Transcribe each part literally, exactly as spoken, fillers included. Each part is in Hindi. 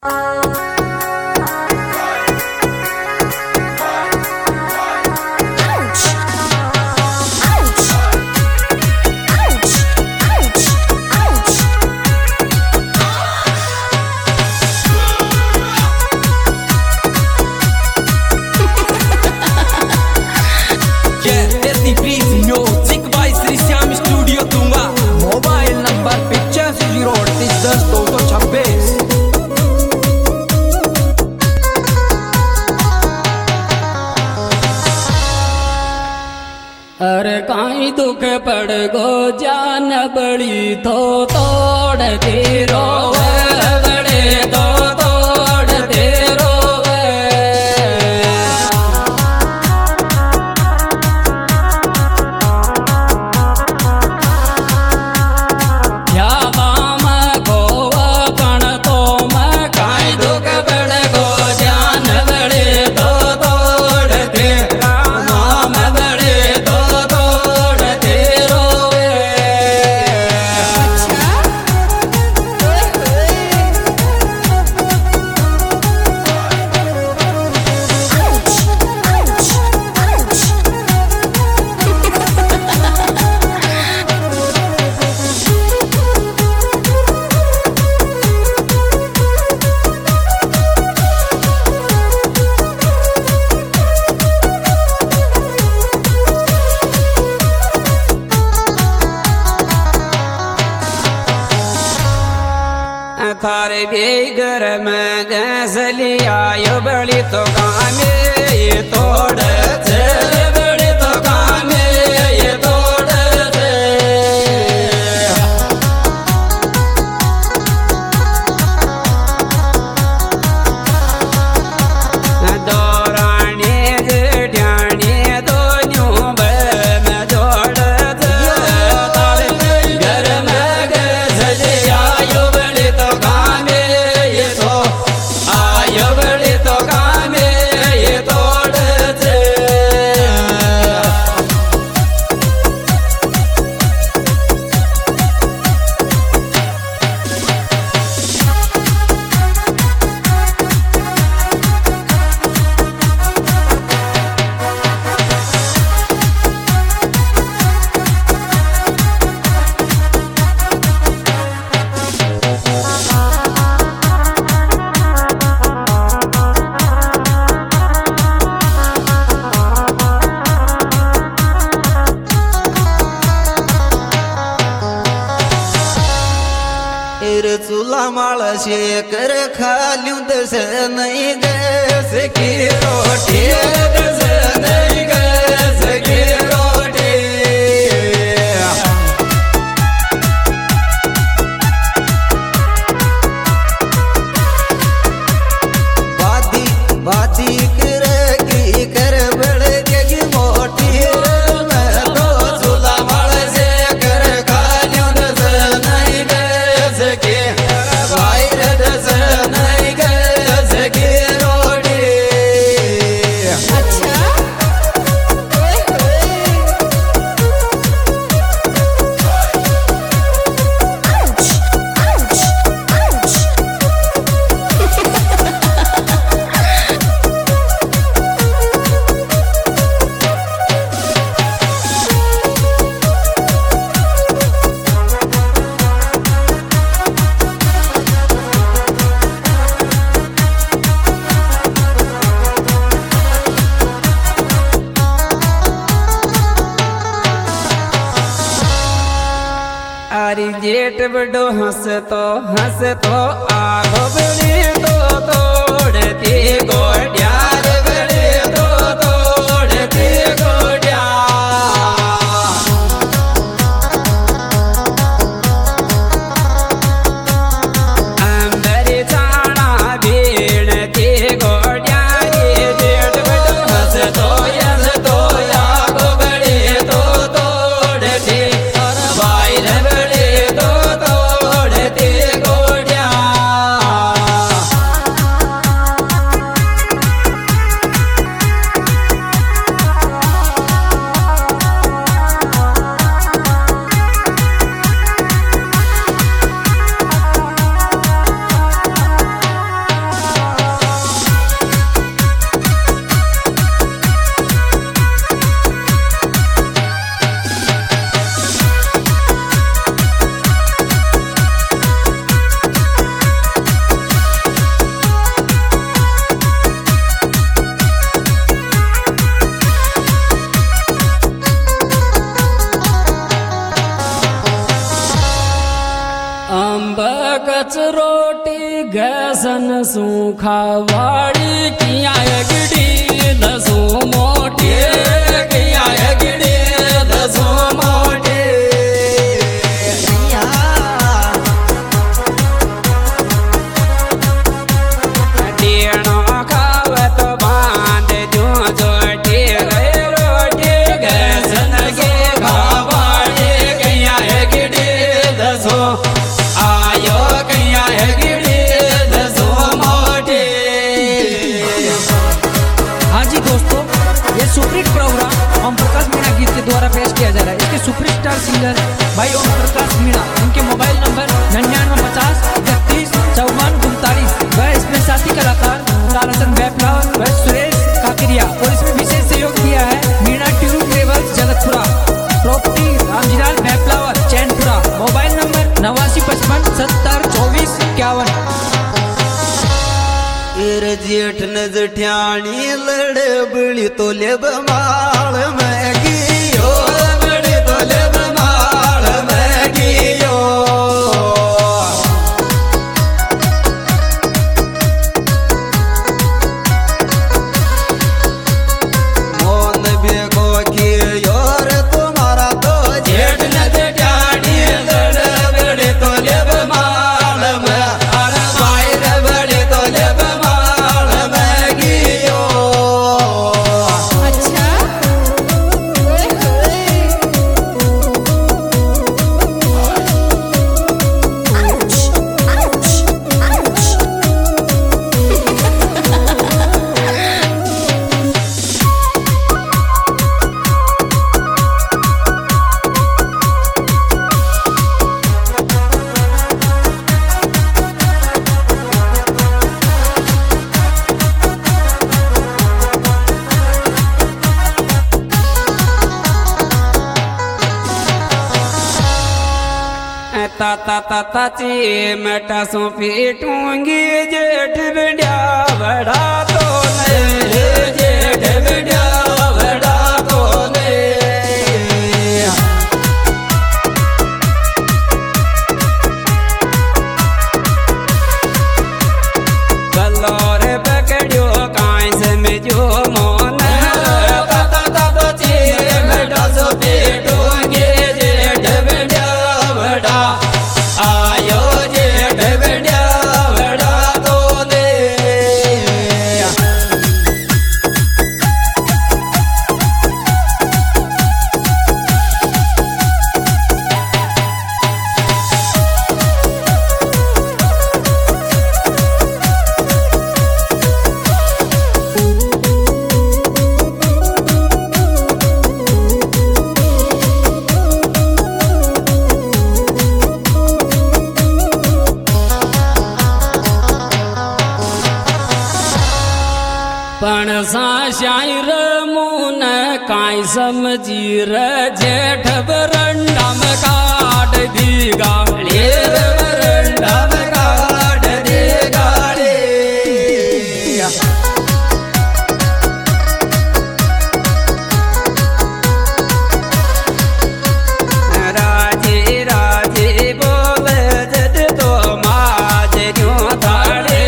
अरे काई दुख पड़ गो जान बड़ी तो तोड़ दे रोवे बड़े तो तोड़ दे रोवे या माम गोवा कण तो मैं काई दुख पड़ गो जान बड़े तो तोड़ दे माम बड़े थारे बेगर में गैस लिया यो बड़ी तो कामे ये तोड़ से बड़ी तो कामे ये तोड़ से दौराने जेठाने दो न्यू में जोड़ से थारे बेगर में गैस लिया यो बड़ी तो चूल्हा माल शेकर खालू दस नहीं गैस की रोटी दस नहीं गैस की रोटी बाती बाती कर की कर बड़ के मोटी मैं तो चूल्हा माल शेकर खालू दस नहीं गैस की अरे जेठ बड़ो हंस तो हंस तो आगो बड़े तो तोड़ती गोड्यार बड़े तो तोड़ती गोड्या अंदर जाना भीड़ती गोड्या ये जेठ बड़ो हंस तो हंस तो आगो बड़े तो तोड़ती बाहर दसन सूखा वाड़ी किया गिड़ी दसो मोटे किया गिड़ी दसो मोटे टेणो खावत बांध जो जोटे गए रोटे गसन के खावाड़े किया गिड़ी दसो आयो किया गिड़ी दसो मोटे। हाँ जी दोस्तों, ये सुपरहिट प्रोग्राम ओम प्रकाश मीणा गीत के द्वारा पेश किया जा रहा है। इसके सुपरस्टार सिंगर भाई ओम प्रकाश मीणा, उनके मोबाइल नंबर निन्यानवे पचास इकतीस चौवन उनतालीस। वह इसमें साथी कलाकार ताराचंद बैपलावर व सुरेश काकरिया, और इसमें विशेष सहयोग दिया है मीणा ट्यूरू ट्रेवल्स जगतपुरा, प्रॉपर्टी रामजीलाल बैपलावर चैनपुरा। मोबाइल नंबर नवासी पचपन सत्तर चौबीस इक्यावन। जेठ न जठ्याणी लड़ बड़ी तो ले बमाल में गियो बड़ी तो ले बमाल में गियो। मोन बेगो की योर तुम्हारा तो जेठ न जठ्याणी लड़ बड़ी तो ले बमाल में अरे मायर बड़ी तो ले ताता ताता चिमटा सो पीटूंगी जेठ बिंडिया बड़ा तो नहीं जेठ बिंडिया बड़ा तो नहीं। कलोर पकड़ियो कांस में जो मोन ताता ताता चिमटा सो पीटूंगी जेठ बिंडिया बड़ा आयो जेठ बिंडिया बड़ा तो दे। पण सा शायर मुन काई समझी र जेठ बरंडा में काट दी गाड़ी बरंडा में काट दी गाड़ी। राजी राजी बोले जद तो माज क्यों थाड़े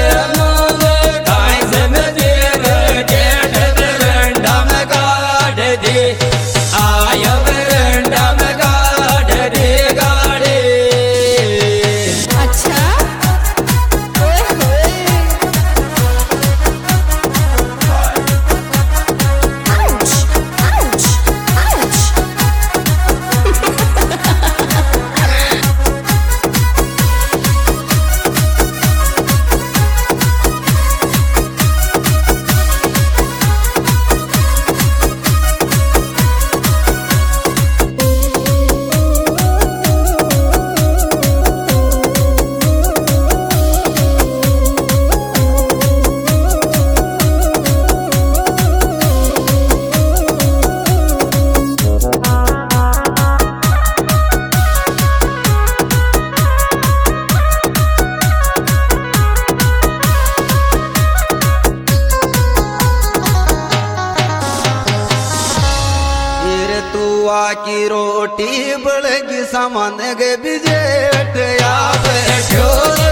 आयो बरंडा में काट दे गाड़ी। की रोटी बड़गी सामान गे बिजेट या बैठो